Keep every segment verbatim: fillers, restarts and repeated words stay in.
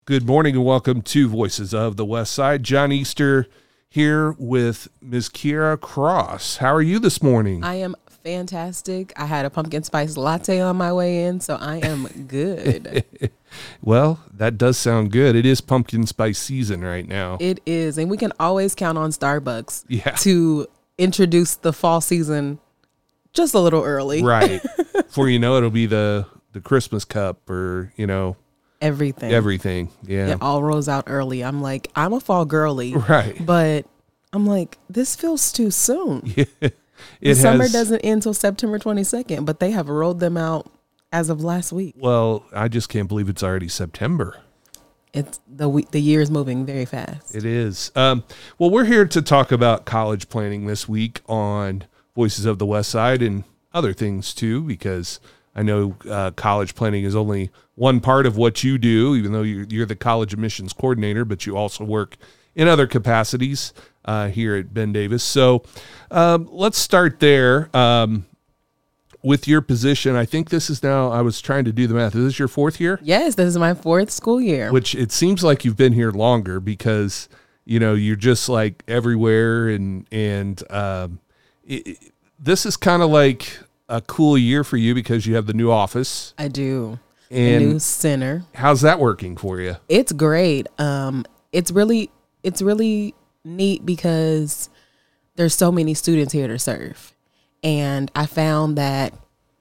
Good morning and welcome to Voices of the West Side. John Easter here with Miz Kiera Cross. How are you this morning? I am fantastic. I had a pumpkin spice latte on my way in, so I am good. Well, that does sound good. It is pumpkin spice season right now. It is, and we can always count on Starbucks yeah. to introduce the fall season just a little early. Right. Before you know it, it'll be the, the Christmas cup or, you know, Everything. Everything. Yeah. It all rolls out early. I'm like, I'm a fall girly. Right. But I'm like, this feels too soon. Yeah. It the summer has, doesn't end until September twenty-second, but they have rolled them out as of last week. Well, I just can't believe it's already September. It's the week, the year is moving very fast. It is. Um, well, we're here to talk about college planning this week on Voices of the West Side and other things too, because I know uh, college planning is only one part of what you do, even though you're, you're the college admissions coordinator, but you also work in other capacities uh, here at Ben Davis. So um, let's start there um, with your position. I think this is now, I was trying to do the math. Is this your fourth year? Yes, this is my fourth school year. Which it seems like you've been here longer because, you know, you're just like everywhere. And, and um, it, it, this is kind of like a cool year for you because you have the new office. I do. And the new center. How's that working for you? It's great. Um, it's really, it's really neat because there's so many students here to serve. And I found that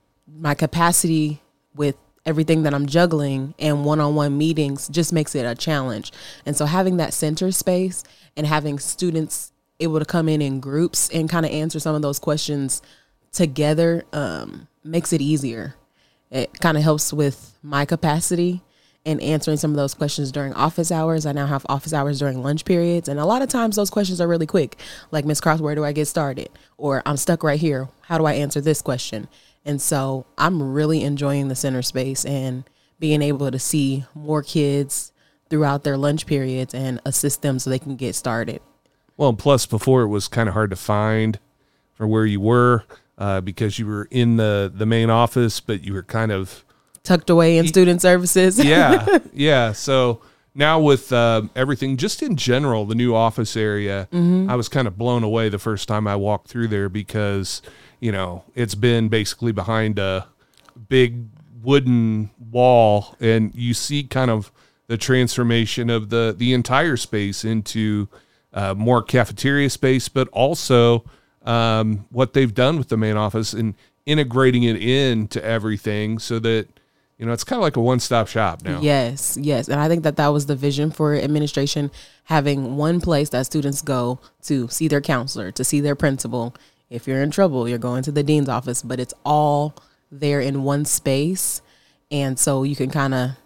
my capacity with everything that I'm juggling and one-on-one meetings just makes it a challenge. And so having that center space and having students able to come in in groups and kind of answer some of those questions together um, makes it easier. It kind of helps with my capacity and answering some of those questions during office hours. I now have office hours during lunch periods. And a lot of times those questions are really quick. Like, Miz Cross, where do I get started? Or I'm stuck right here. How do I answer this question? And so I'm really enjoying the center space and being able to see more kids throughout their lunch periods and assist them so they can get started. Well, plus before it was kind of hard to find for where you were. Uh, because you were in the, the main office, but you were kind of tucked away in student services. yeah, yeah. So now with uh, everything, just in general, the new office area, mm-hmm. I was kind of blown away the first time I walked through there because, you know, it's been basically behind a big wooden wall, and you see kind of the transformation of the, the entire space into uh, more cafeteria space, but also um, what they've done with the main office and integrating it into everything so that, you know, it's kind of like a one-stop shop now. Yes, yes. And I think that that was the vision for administration, having one place that students go to see their counselor, to see their principal. If you're in trouble, you're going to the dean's office, but it's all there in one space. And so you can kind of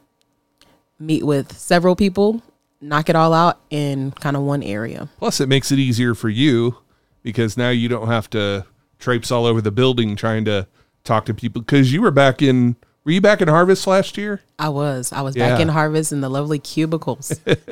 meet with several people, knock it all out in kind of one area. Plus, it makes it easier for you because now you don't have to traipse all over the building trying to talk to people. Because you were back in, were you back in Harvest last year? I was. I was yeah. back in Harvest in the lovely cubicles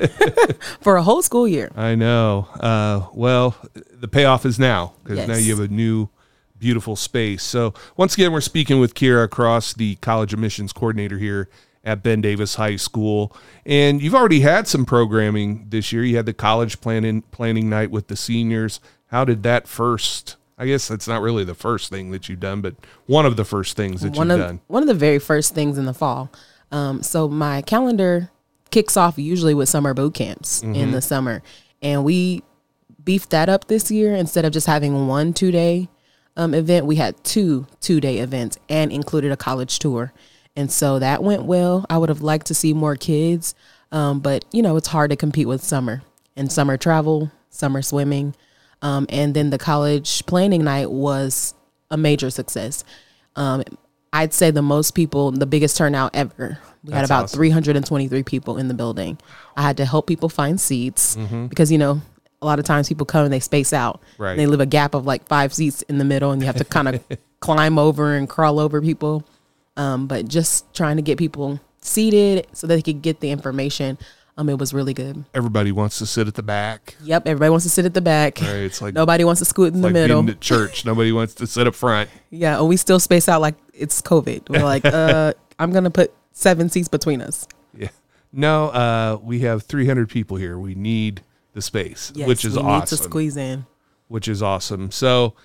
for a whole school year. I know. Uh, well, the payoff is now because yes. now you have a new, beautiful space. So once again, we're speaking with Kiera Cross, the college admissions coordinator here at Ben Davis High School. And you've already had some programming this year. You had the college planning planning night with the seniors. How did that first, I guess that's not really the first thing that you've done, but one of the first things that one you've of, done. One of the very first things in the fall. Um, so my calendar kicks off usually with summer boot camps mm-hmm. in the summer. And we beefed that up this year. Instead of just having one two-day um, event, we had two two-day events and included a college tour. And so that went well. I would have liked to see more kids, um, but, you know, it's hard to compete with summer and summer travel, summer swimming. Um, and then the college planning night was a major success. Um, I'd say the most people, the biggest turnout ever. We That's had about awesome. three hundred twenty-three people in the building. I had to help people find seats mm-hmm. because, you know, a lot of times people come and they space out. Right. And they leave a gap of like five seats in the middle and you have to kind of climb over and crawl over people. Um, but just trying to get people seated so that they could get the information. Um, it was really good. Everybody wants to sit at the back. Yep, everybody wants to sit at the back. Right, it's like nobody wants to scoot in the like middle. Being at church, nobody wants to sit up front. Yeah, and we still space out like it's COVID. We're like, uh, I'm gonna put seven seats between us. Yeah, no, uh, we have three hundred people here. We need the space, Yes, which is we awesome. need to squeeze in. Which is awesome. So,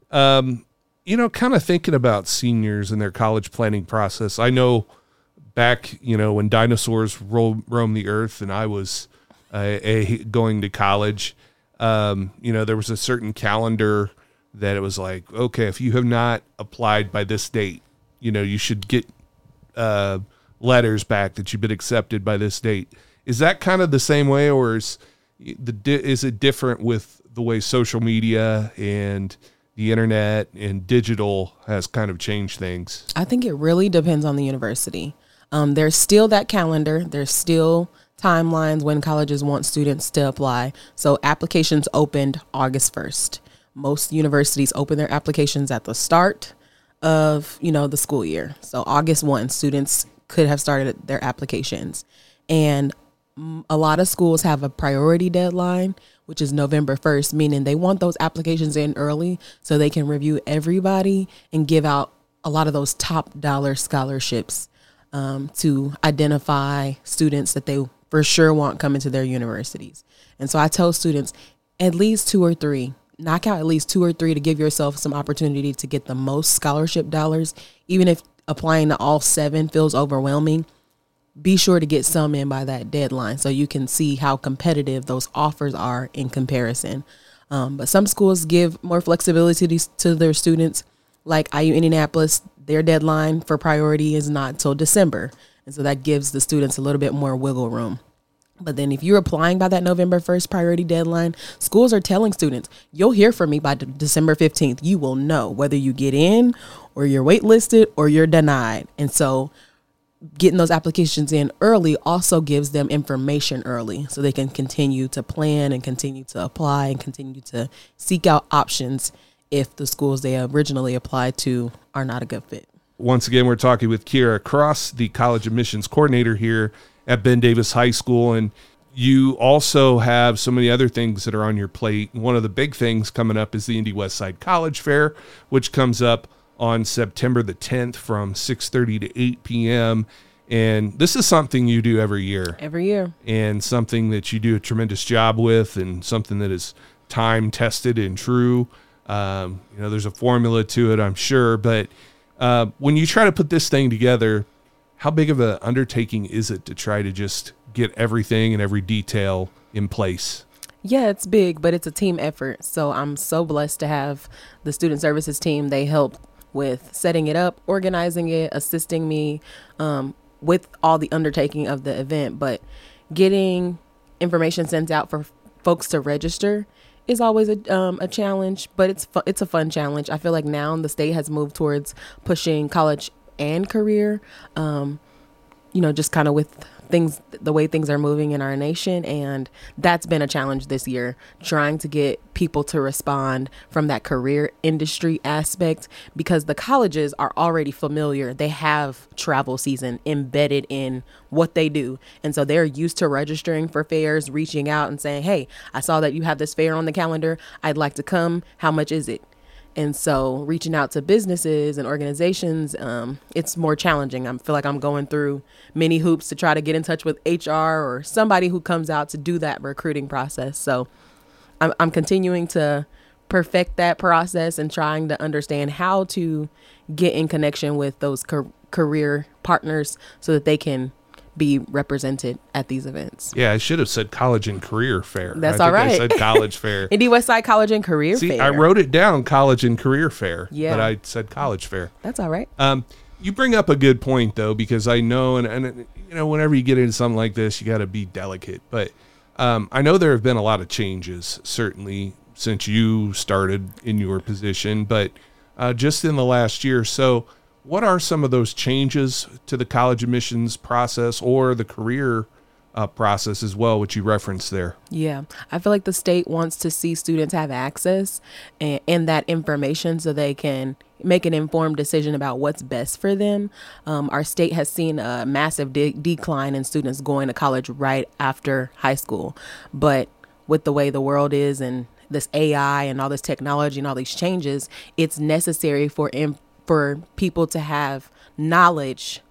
um, you know, kind of thinking about seniors and their college planning process. I know back, you know, when dinosaurs ro- roamed the earth and I was uh, a, going to college, um, you know, there was a certain calendar that it was like, okay, if you have not applied by this date, you know, you should get uh, letters back that you've been accepted by this date. Is that kind of the same way, or is the is it different with the way social media and the internet and digital has kind of changed things? I think it really depends on the university. Um, there's still that calendar. There's still timelines when colleges want students to apply. So applications opened August first. Most universities open their applications at the start of, you know, the school year. So August first, students could have started their applications. And a lot of schools have a priority deadline, which is November first, meaning they want those applications in early so they can review everybody and give out a lot of those top dollar scholarships um, to identify students that they for sure want coming to their universities. And so I tell students, at least two or three, knock out at least two or three to give yourself some opportunity to get the most scholarship dollars. Even if applying to all seven feels overwhelming, be sure to get some in by that deadline so you can see how competitive those offers are in comparison. Um, but some schools give more flexibility to, to their students, like I U Indianapolis. Their deadline for priority is not until December. And so that gives the students a little bit more wiggle room. But then if you're applying by that November first priority deadline, schools are telling students, you'll hear from me by de- December fifteenth. You will know whether you get in or you're waitlisted or you're denied. And so getting those applications in early also gives them information early so they can continue to plan and continue to apply and continue to seek out options if the schools they originally applied to are not a good fit. Once again, we're talking with Kiera Cross, the college admissions coordinator here at Ben Davis High School. And you also have so many other things that are on your plate. One of the big things coming up is the Indy Westside College Fair, which comes up on September the tenth from six thirty to eight p.m. And this is something you do every year. Every year. And something that you do a tremendous job with, and something that is time tested and true. Um, you know, there's a formula to it, I'm sure. But uh, when you try to put this thing together, how big of an undertaking is it to try to just get everything and every detail in place? Yeah, it's big, but it's a team effort. So I'm so blessed to have the student services team. They help with setting it up, organizing it, assisting me um, with all the undertaking of the event. But getting information sent out for folks to register is always a um, a challenge, but it's fu- it's a fun challenge. I feel like now the state has moved towards pushing college and career, um, you know, just kind of with things, the way things are moving in our nation. And that's been a challenge this year, trying to get people to respond from that career industry aspect, because the colleges are already familiar. They have travel season embedded in what they do. And so they're used to registering for fairs, reaching out and saying, hey, I saw that you have this fair on the calendar. I'd like to come. How much is it? And so reaching out to businesses and organizations, um, it's more challenging. I feel like I'm going through many hoops to try to get in touch with H R or somebody who comes out to do that recruiting process. So I'm, I'm continuing to perfect that process and trying to understand how to get in connection with those car- career partners so that they can be represented at these events. Yeah, I should have said college and career fair. That's I all right. I said college fair. Indy Westside College and Career See, Fair. I wrote it down, college and career fair, Yeah. but I said college fair. That's all right. Um, you bring up a good point, though, because I know, and, and you know, whenever you get into something like this, you got to be delicate. But um, I know there have been a lot of changes, certainly, since you started in your position, but uh, just in the last year. So what are some of those changes to the college admissions process or the career uh, process as well, which you referenced there? Yeah, I feel like the state wants to see students have access and, and that information so they can make an informed decision about what's best for them. Um, our state has seen a massive de- decline in students going to college right after high school. But with the way the world is and this A I and all this technology and all these changes, it's necessary for im- for people to have knowledge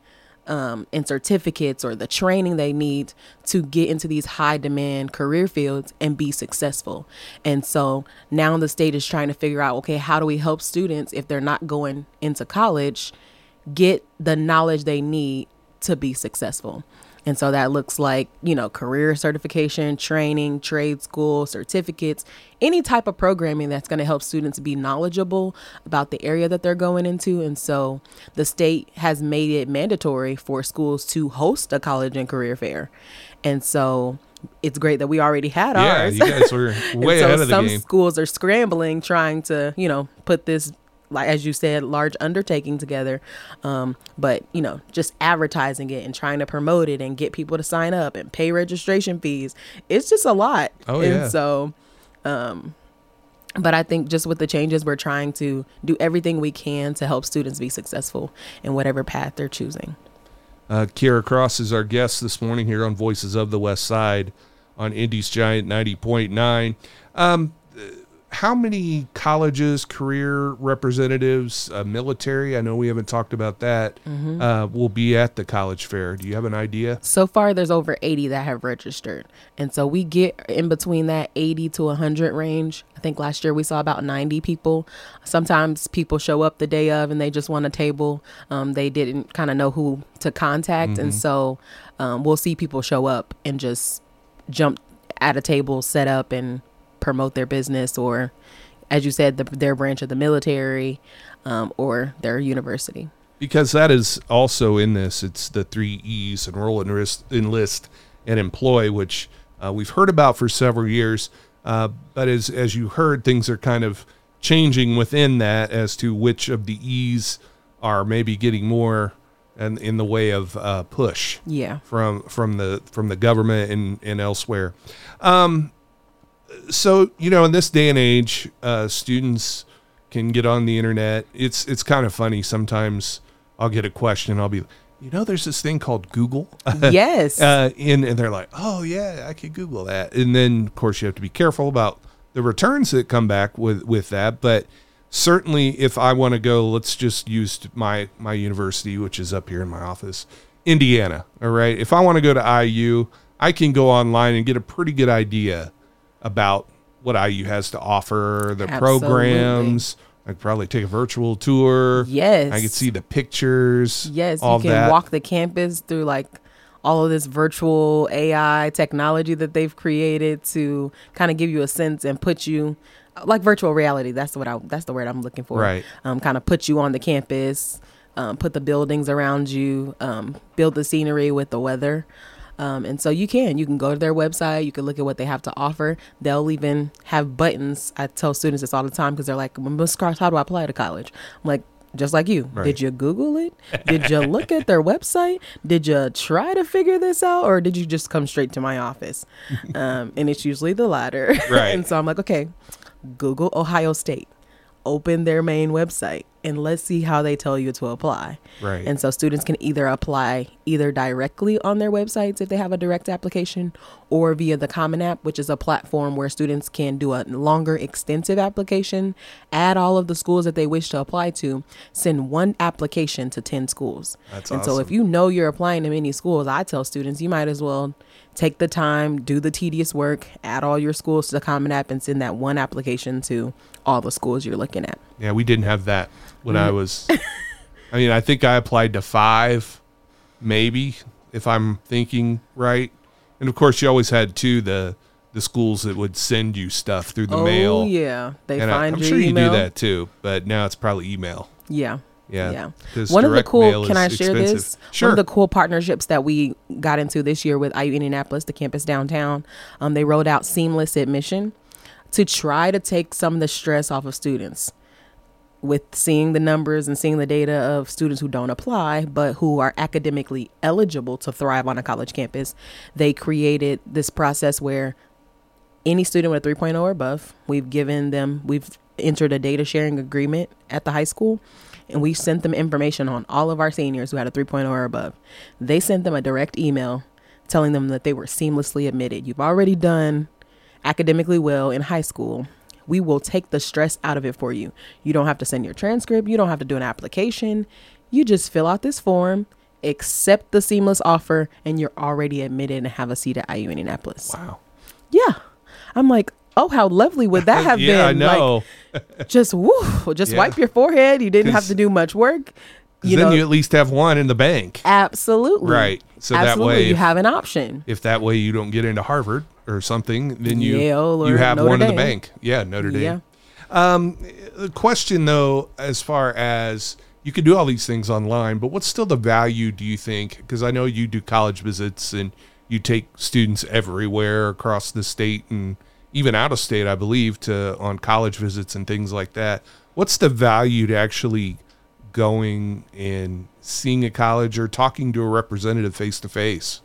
um, and certificates or the training they need to get into these high demand career fields and be successful. And so now the state is trying to figure out, okay, how do we help students if they're not going into college get the knowledge they need to be successful? And so that looks like, you know, career certification, training, trade school, certificates, any type of programming that's going to help students be knowledgeable about the area that they're going into. And so the state has made it mandatory for schools to host a college and career fair. And so it's great that we already had yeah, ours. you guys were way so ahead of the some game. schools are scrambling, trying to, you know, put this, like, as you said, large undertaking together. Um, but, you know, just advertising it and trying to promote it and get people to sign up and pay registration fees. It's just a lot. Oh, and yeah. so, um, but I think just with the changes, we're trying to do everything we can to help students be successful in whatever path they're choosing. Uh, Kiera Cross is our guest this morning here on Voices of the West Side on Indy's Giant ninety point nine. Um, How many colleges, career representatives, uh, military, I know we haven't talked about that, mm-hmm. uh, will be at the college fair? Do you have an idea? So far, there's over eighty that have registered. And so we get in between that eighty to one hundred range. I think last year we saw about ninety people. Sometimes people show up the day of and they just want a table. Um, they didn't kind of know who to contact. Mm-hmm. And so um, we'll see people show up and just jump at a table, set up, and promote their business, or as you said, the, their branch of the military, um, or their university. Because that is also in this. It's the three E's: enroll, enlist, enlist and employ, which uh, we've heard about for several years. Uh, but as as you heard, things are kind of changing within that as to which of the E's are maybe getting more in, in the way of uh, push. Yeah. From from the from the government and and elsewhere. Um, So, you know, in this day and age, uh, students can get on the internet. It's it's kind of funny. Sometimes I'll get a question. I'll be, you know, there's this thing called Google. Yes. uh, and, and they're like, oh, yeah, I could Google that. And then, of course, you have to be careful about the returns that come back with, with that. But certainly if I want to go, let's just use my, my university, which is up here in my office, Indiana. All right. If I want to go to I U, I can go online and get a pretty good idea about what I U has to offer, the Absolutely. programs. I could probably take a virtual tour. Yes. I could see the pictures. Yes, all you can that. walk the campus through like all of this virtual A I technology that they've created to kind of give you a sense and put you like virtual reality. That's what I that's the word I'm looking for. Right. Um, kind of put you on the campus, um, put the buildings around you, um, build the scenery with the weather. Um, and so you can, you can go to their website, you can look at what they have to offer. They'll even have buttons. I tell students this all the time because they're like, Miz Cross, how do I apply to college? I'm like, just like you. Right. Did you Google it? Did you look at their website? Did you try to figure this out? Or did you just come straight to my office? Um, and it's usually the latter. Right. And so I'm like, okay, Google Ohio State. Open their main website and let's see how they tell you to apply. Right. And so students can either apply either directly on their websites if they have a direct application, or via the Common App, which is a platform where students can do a longer extensive application, add all of the schools that they wish to apply to, send one application to ten schools. That's and awesome. so if you know you're applying to many schools, I tell students you might as well take the time, do the tedious work, add all your schools to the Common App and send that one application to all the schools you're looking at. Yeah, we didn't have that when I was, I mean, I think I applied to five, maybe, if I'm thinking right. And of course, you always had too the the schools that would send you stuff through the oh, mail. Oh yeah, they and find I, I'm your sure email. you do that too, but now it's probably email. Yeah. Yeah. Yeah. 'Cause One of the direct cool, mail can I is share expensive. this? Sure. One of the cool partnerships that we got into this year with I U Indianapolis, the campus downtown, um, they rolled out seamless admission to try to take some of the stress off of students with seeing the numbers and seeing the data of students who don't apply, but who are academically eligible to thrive on a college campus. They created this process where any student with a three point oh or above, we've given them, we've entered a data sharing agreement at the high school, and we sent them information on all of our seniors who had a three point oh or above. They sent them a direct email telling them that they were seamlessly admitted. You've already done academically well in high school. We will take the stress out of it for you. You don't have to send your transcript. You don't have to do an application. You just fill out this form accept the seamless offer, and you're already admitted and have a seat at I U Indianapolis. Wow. Yeah. I'm like, oh, how lovely would that have yeah, been? I know. Like, just woo, just Yeah. wipe your forehead. You didn't have to do much work. You then know, you at least have one in the bank. absolutely. Right. So absolutely. that way, you if, have an option. if that way you don't get into Harvard or something, then you Yale or you have Notre one in Dame. the bank. Yeah, Notre Dame. Yeah. Um, the question though, as far as you can do all these things online, but what's still the value, do you think? Because I know you do college visits and you take students everywhere across the state and even out of state, I believe, to on college visits and things like that. What's the value to actually going and seeing a college or talking to a representative face to face?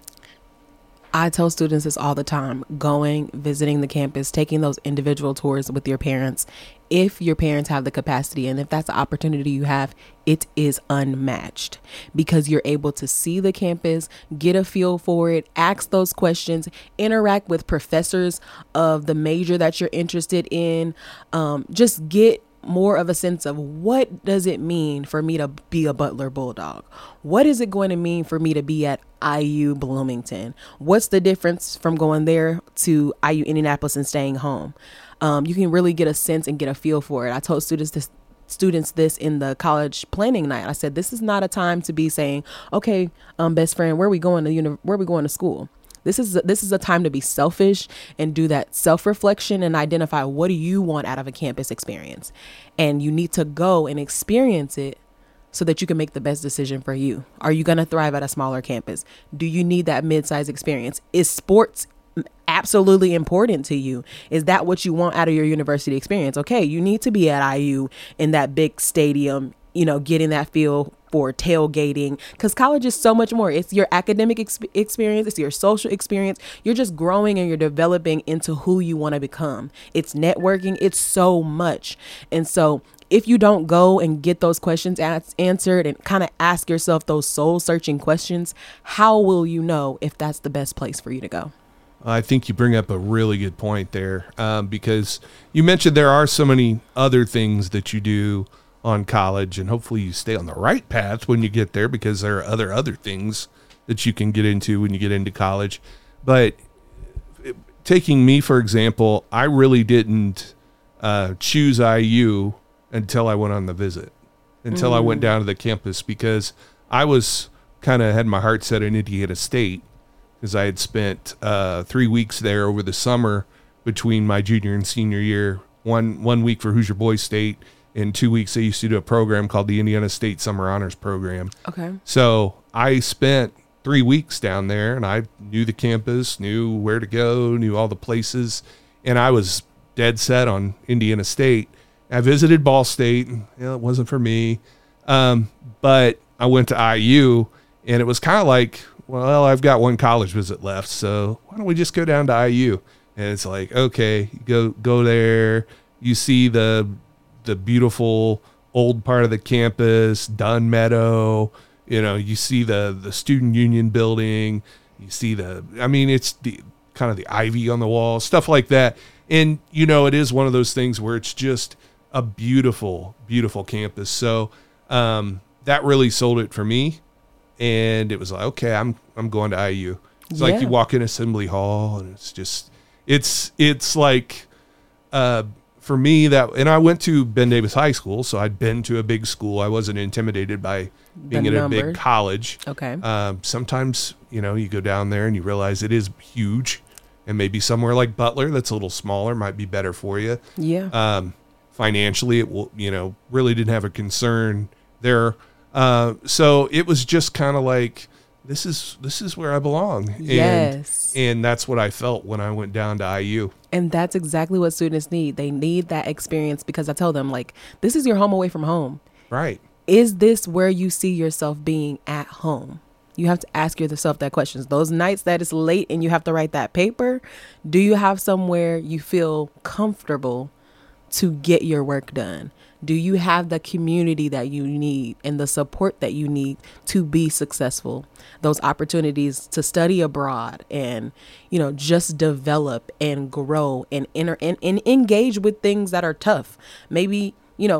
I tell students this all the time: going, visiting the campus, taking those individual tours with your parents. If your parents have the capacity and if that's the opportunity you have, it is unmatched because you're able to see the campus, get a feel for it, ask those questions, interact with professors of the major that you're interested in, um, just get more of a sense of what does it mean for me to be a Butler Bulldog? What is it going to mean for me to be at I U Bloomington? What's the difference from going there to I U Indianapolis and staying home? Um, you can really get a sense and get a feel for it. I told students this students this in the college planning night. I said, this is not a time to be saying, okay, um, best friend, where are we going to uni- where are we going to school? This is this is a time to be selfish and do that self-reflection and identify what do you want out of a campus experience. And you need to go and experience it so that you can make the best decision for you. Are you going to thrive at a smaller campus? Do you need that mid-size experience? Is sports absolutely important to you? Is that what you want out of your university experience? Okay, you need to be at I U in that big stadium, you know, getting that feel for tailgating, because college is so much more. It's your academic ex- experience. It's your social experience. You're just growing and you're developing into who you want to become. It's networking. It's so much. And so if you don't go and get those questions as- answered and kind of ask yourself those soul searching questions, how will you know if that's the best place for you to go? I think you bring up a really good point there, um, because you mentioned there are so many other things that you do on college, and hopefully you stay on the right path when you get there, because there are other other things that you can get into when you get into college. But it, taking me, for example, I really didn't uh, choose I U until I went on the visit, until mm. I went down to the campus, because I was kind of had my heart set on Indiana State, because I had spent uh, three weeks there over the summer between my junior and senior year, one one week for Hoosier Boys State, and two weeks I used to do a program called the Indiana State Summer Honors Program. Okay. So I spent three weeks down there, and I knew the campus, knew where to go, knew all the places, and I was dead set on Indiana State. I visited Ball State, and you know, it wasn't for me, um, but I went to I U, and it was kind of like, well, I've got one college visit left, so why don't we just go down to I U? And it's like, okay, you go go there, you see the the beautiful old part of the campus, Dunn Meadow, you know, you see the the student union building, you see the, I mean, it's the kind of the ivy on the wall, stuff like that. And, you know, it is one of those things where it's just a beautiful, beautiful campus. So um, that really sold it for me. And it was like, okay, I'm I'm going to I U. It's yeah. like you walk in Assembly Hall, and it's just, it's it's like, uh, for me, that, and I went to Ben Davis High School, so I'd been to a big school. I wasn't intimidated by being the at number. a big college. Okay. Um, sometimes, you know, you go down there and you realize it is huge, and maybe somewhere like Butler that's a little smaller might be better for you. Yeah. Um, financially, it will, you know, really didn't have a concern there. Uh, so it was just kind of like, this is this is where I belong. Yes. And, and that's what I felt when I went down to I U. And that's exactly what students need. They need that experience, because I tell them, like, this is your home away from home. Right. Is this where you see yourself being at home? You have to ask yourself that question. Those nights that it's late and you have to write that paper, do you have somewhere you feel comfortable to get your work done? Do you have the community that you need and the support that you need to be successful? Those opportunities to study abroad and, you know, just develop and grow and enter and, and engage with things that are tough. Maybe, you know,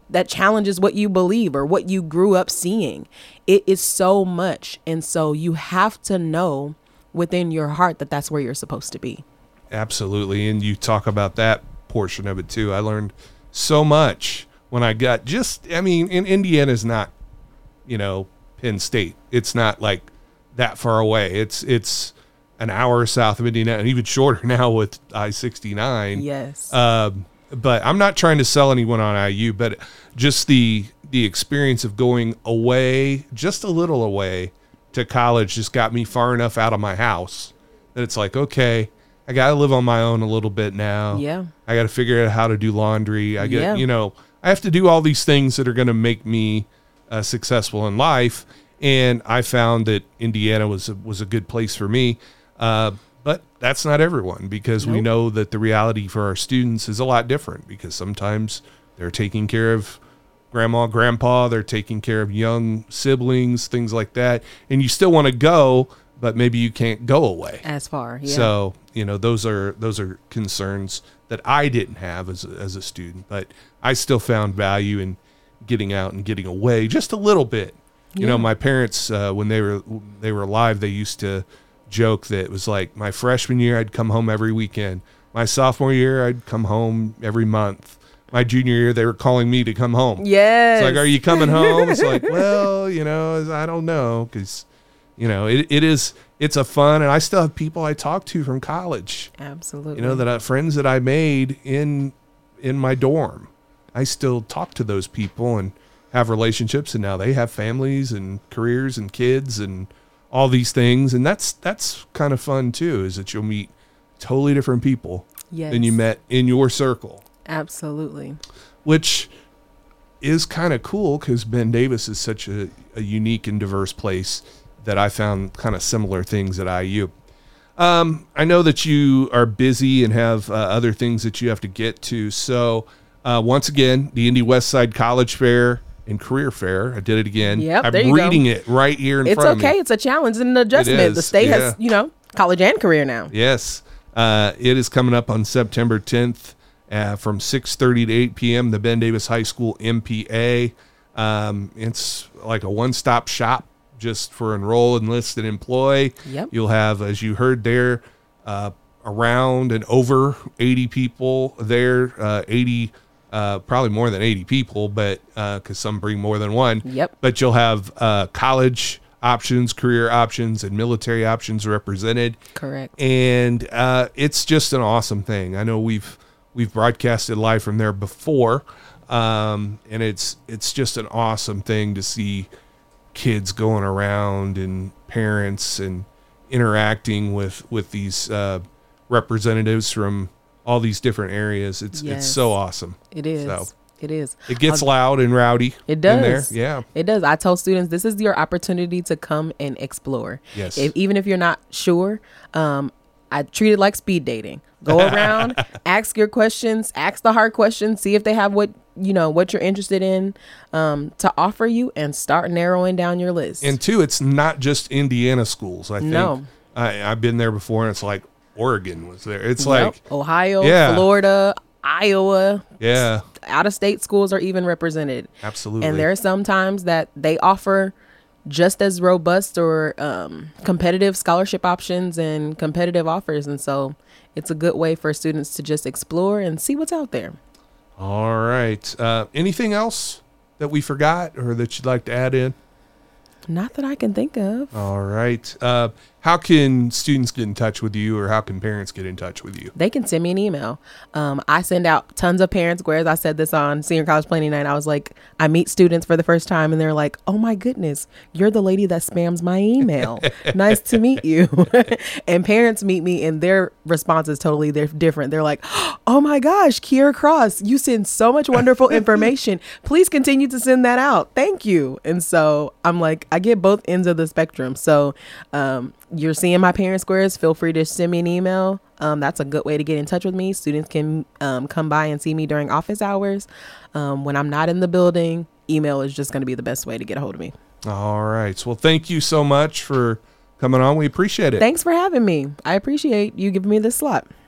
that challenges what you believe or what you grew up seeing. It is so much. And so you have to know within your heart that that's where you're supposed to be. Absolutely. And you talk about that portion of it too. I learned so much when I got just, I mean, in Indiana is not, you know, Penn State. It's not like that far away. It's, it's an hour south of Indiana, and even shorter now with I sixty-nine. Yes. Um, but I'm not trying to sell anyone on I U, but just the, the experience of going away, just a little away to college just got me far enough out of my house that it's like, okay, I got to live on my own a little bit now. Yeah. I got to figure out how to do laundry. I get, Yeah. you know, I have to do all these things that are going to make me uh, successful in life. And I found that Indiana was a, was a good place for me. Uh, but that's not everyone, because Nope. we know that the reality for our students is a lot different, because sometimes they're taking care of grandma, grandpa, they're taking care of young siblings, things like that. And you still want to go, but maybe you can't go away As far. Yeah. So, you know, those are, those are concerns that I didn't have as a, as a student, but I still found value in getting out and getting away just a little bit. You Yeah. know, my parents, uh, when they were, they were alive, they used to joke that it was like my freshman year, I'd come home every weekend. My sophomore year, I'd come home every month. My junior year, they were calling me to come home. Yes. It's like, are you coming home? It's like, well, you know, I don't know. Cause you know, it, it is, it's a fun, and I still have people I talk to from college, Absolutely. you know, that I, friends that I made in, in my dorm. I still talk to those people and have relationships, and now they have families and careers and kids and all these things. And that's, that's kind of fun too, is that you'll meet totally different people Yes. than you met in your circle, Absolutely. which is kind of cool, because Ben Davis is such a, a unique and diverse place that I found kind of similar things at I U. Um, I know that you are busy and have uh, other things that you have to get to. So uh, once again, the Indy Westside College Fair and Career Fair. I did it again. Yep, I'm there you go. reading it right here in It's front okay. of me. It's a challenge and an adjustment. is, The state yeah. has, you know, college and career now. Yes. Uh, it is coming up on September tenth uh, from six thirty to eight p.m. The Ben Davis High School M P A. Um, it's like a one-stop shop just for enroll, enlist, and employ. Yep. You'll have, as you heard there, uh, around and over eighty people there, uh, eighty, uh, probably more than eighty people, but because some bring more than one. Yep. But you'll have uh, college options, career options, and military options represented. Correct. And uh, it's just an awesome thing. I know we've we've broadcasted live from there before, um, and it's it's just an awesome thing to see kids going around and parents and interacting with with these uh, representatives from all these different areas. It's Yes. it's so awesome. It is. So It is. it gets I'll- loud and rowdy. It in there. does. Yeah. It does. I tell students this is your opportunity to come and explore. Yes. If, even if you're not sure, um, I treat it like speed dating. Go around, ask your questions, ask the hard questions, see if they have what you know what you're interested in um, to offer you, and start narrowing down your list. And two, it's not just Indiana schools. I think No. I, I've been there before, and it's like Oregon was there. It's Yep. like, Ohio, Yeah. Florida, Iowa, yeah, out of state schools are even represented. absolutely. And there are some times that they offer just as robust or um, competitive scholarship options and competitive offers. And so it's a good way for students to just explore and see what's out there. All right. Uh, anything else that we forgot or that you'd like to add in? Not that I can think of. All right. Uh, how can students get in touch with you, or how can parents get in touch with you? They can send me an email. Um, I send out tons of parents. Whereas I said this on Senior College Planning Night, I was like, I meet students for the first time and they're like, oh my goodness, you're the lady that spams my email. Nice to meet you. And parents meet me and their response is totally they're different. They're like, oh my gosh, Kiera Cross, you send so much wonderful information. Please continue to send that out. Thank you. And so I'm like, I get both ends of the spectrum. So um, you're seeing my parent squares, feel free to send me an email. Um, that's a good way to get in touch with me. Students can um, come by and see me during office hours. Um, when I'm not in the building, email is just going to be the best way to get a hold of me. All right. Well, thank you so much for coming on. We appreciate it. Thanks for having me. I appreciate you giving me this slot.